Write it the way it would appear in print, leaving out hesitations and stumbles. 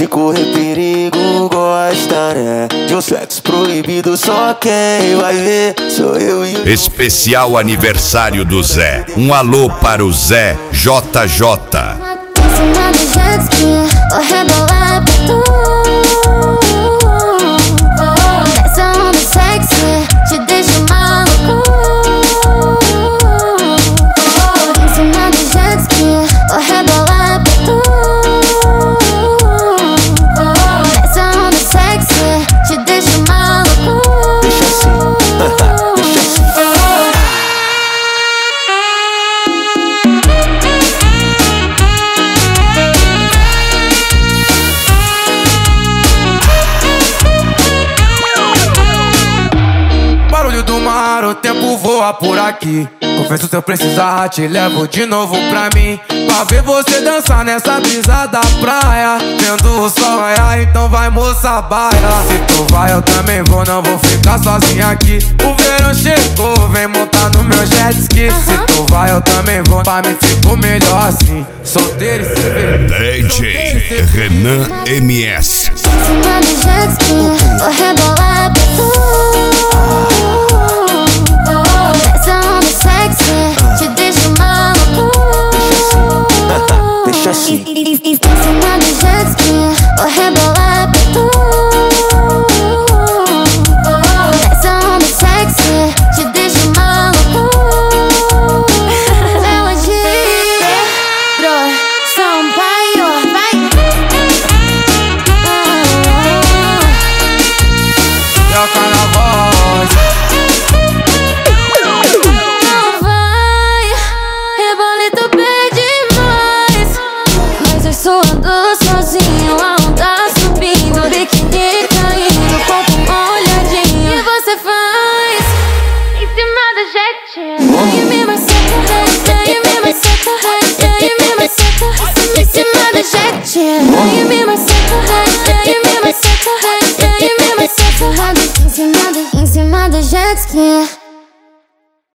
de correr perigo gosta, né? De um sexo proibido, só quem vai ver sou eu e o... Especial aniversário do Zé. Um alô para o Zé JJ. Vou rebolar pra tu. Essa onda sexy te deixa maluco. Em cima do jet ski, vou rebolar pra tu. Essa onda sexy te deixa maluco. Deixa assim, deixa assim. Barulho do mar, o tempo voa por aqui. Confesso, se eu precisar, te levo de novo pra mim. Pra ver você dançar nessa brisa da praia. Vendo o sol raiar, então vai, moça, baila. Se tu vai, eu também vou, não vou ficar sozinha aqui. O verão chegou, vem montar no meu jet ski. Se tu vai, eu também vou, pra mim ficou melhor assim. Solteiro e se ver. DJ Renan MS. Em cima do jet ski, vou rebolar pra tu. Essa onda sexy te deixa maluco. Deixa assim. Em cima do jet ski, vou rebolar pra tu. Essa onda sexy te deixa maluco. Melodia, bro, São Paulo, vai. Toca na voz. Não vai, rebolito pede mais. Mas eu suando sozinho, a onda subindo, biquíni caindo, corpo molhadinho. E você faz em cima do jet. E me maceta, e me maceta, e me maceta, em cima do jet.